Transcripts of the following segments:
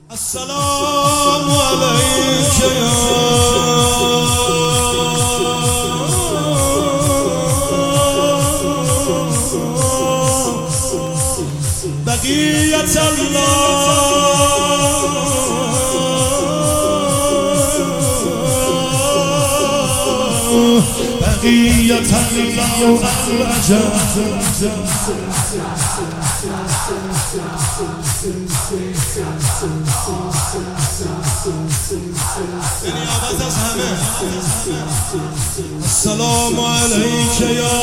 السلام عليك يا بقية الله بقية الله الأجل السلام عليك يا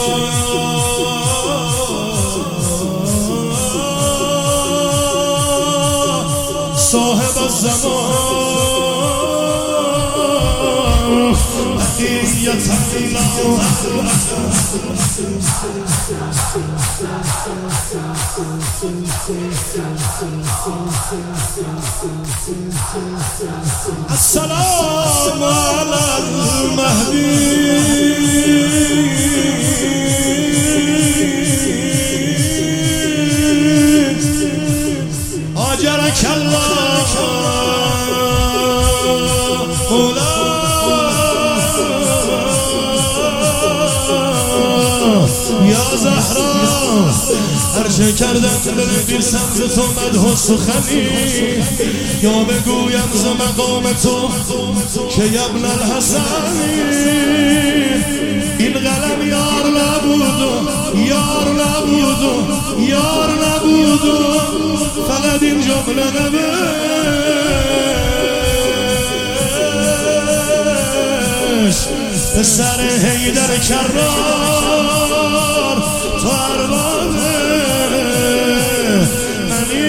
صاحب الزمان بقية الله السلام على المهدي أجرك الله یا زهرا هرچه کردم بنویسم ز تو مدح و سخنی یا بگویم ز مقام تو که ابن الحسنی این قلم یار نبود فقط این جمله نوشت پسر حیدر کرار تو اربابه منی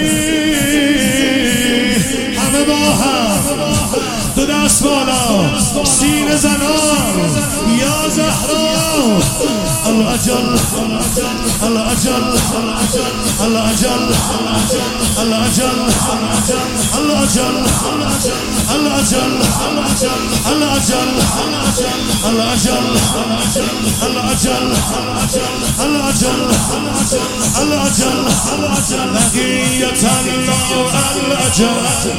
همه با هم دو دست بالا سینه زنان یا زهرا الأجل الأجل الأجل الأجل الأجل الأجل الأجل الأجل الأجل الأجل الأجل بقية الله الأجل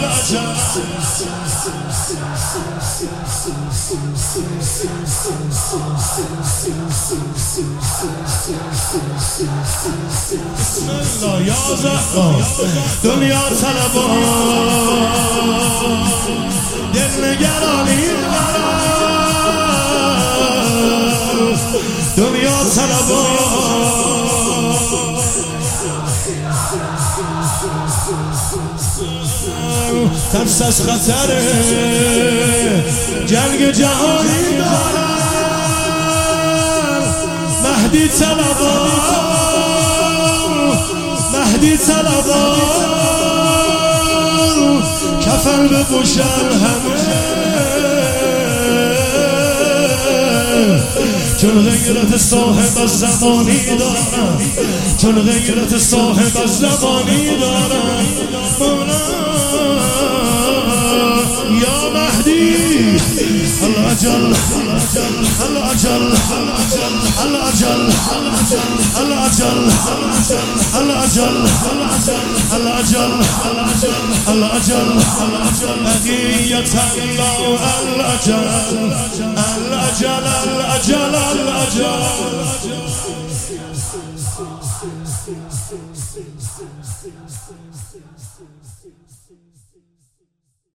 بسم الله یا زهرا دنیا طلبان دل نگرانی دنیا طلبان ترس از خطر جنگ جهانی دارن مهدی طلبان کفن بپوشن همه چون غیرت صاحب از زمانی دارن چون غیرت صاحب از زمانی دارن یا مهدی الأجل الأجل الأجل الأجل الأجل الأجل الأجل بقية الله الأجل الأجل الأجل الأجل